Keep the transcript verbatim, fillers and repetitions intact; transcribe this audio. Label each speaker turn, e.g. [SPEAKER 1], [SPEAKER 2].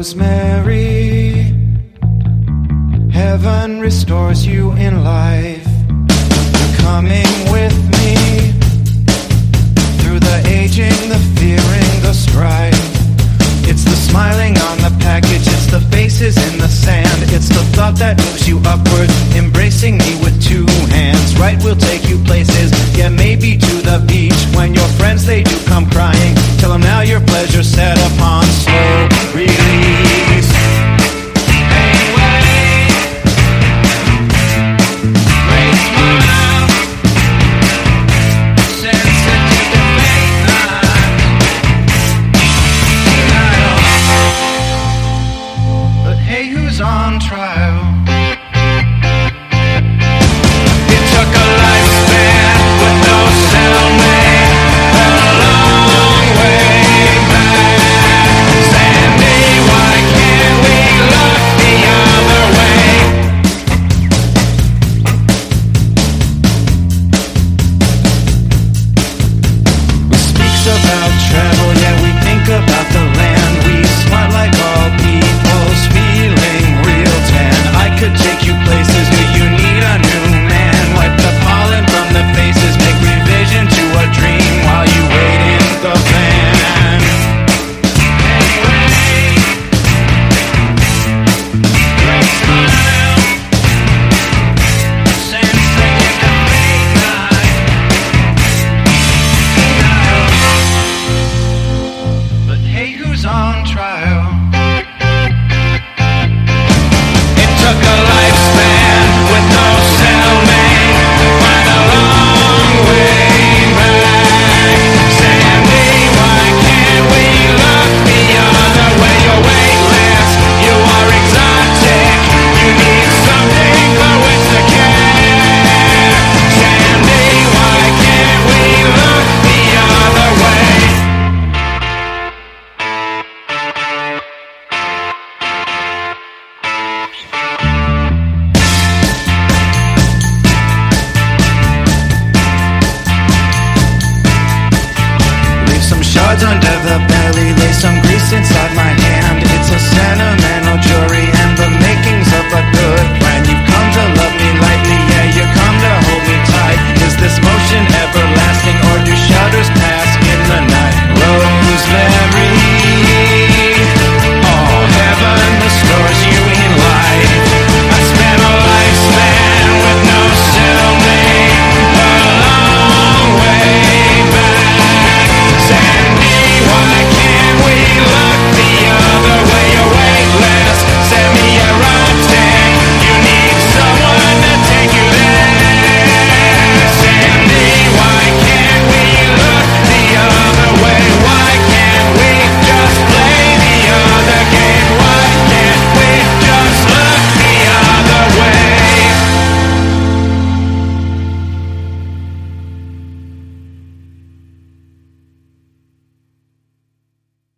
[SPEAKER 1] rosemary. Heaven restores you in life. You're coming with me through the aging, the fearing, the strife. It's the smiling on the package, it's the faces in the sand. It's the thought that moves you upward, embracing me with two hands. Right, we'll take you places, yeah, maybe to the beach. When your friends, they do come crying, tell them now your pleasure's set upon slow release. On trial. It took a lifespan with no cellmate, a long way back. Sandy, why can't we look the other way? We speak about travel, yeah, we think about the land. We smart like all people's feeling. Could take you places, do you need a new man? Wipe the pollen from the faces, make revision to a dream while you wait in the van. Anyway, great smile, sensing in the midnight denial. But hey, who's on trial? Took a lifespan with no cellmate, find a long way back. Sandy, why can't we look the other way? You're weightless, you are exotic, you need something for which to care. Sandy, why can't we look the other way? Shards under the belly, lay some grease inside my hand.